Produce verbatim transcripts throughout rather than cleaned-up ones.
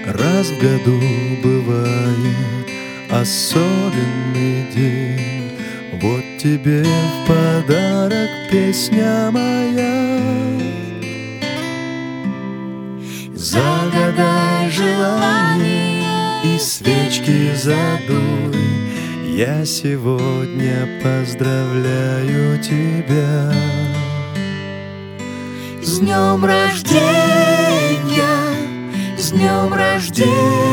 Раз в году бывает особенный день, вот тебе в подарок песня моя. Загадай желание и свечки задуй, я сегодня поздравляю тебя. С днем рождения, с днем рождения,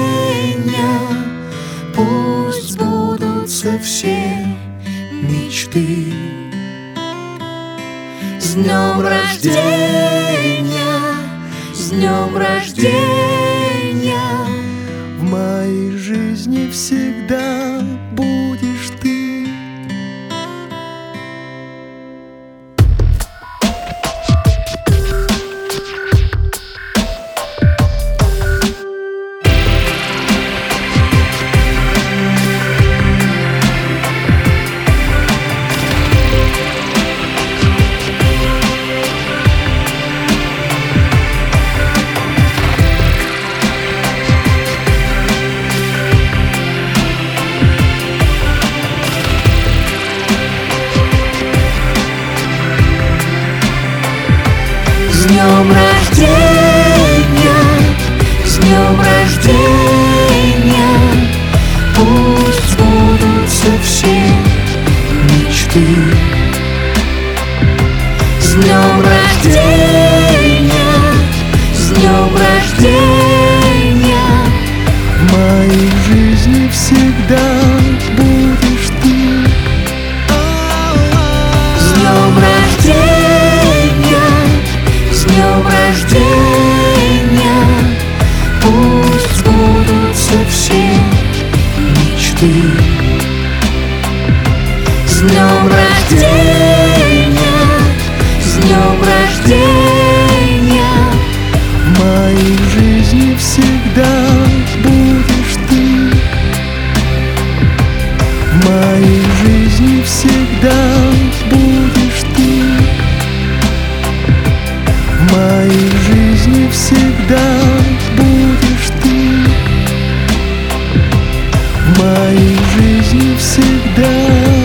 пусть сбудутся все мечты. С днем рождения, с днем рождения, в моей жизни всегда будешь ты. с днем рождения, с днем рождения, пусть сбудутся все мечты. С днем рождения, с днем рождения, В моей жизни всегда будешь ты. с днем рождения, с днем рождения, пусть сбудутся все мечты. С днем рождения, с днем рождения, В моей жизни всегда будешь ты. В моей жизни всегда будешь ты. В моей жизни всегда будешь ты. В моей жизни всегда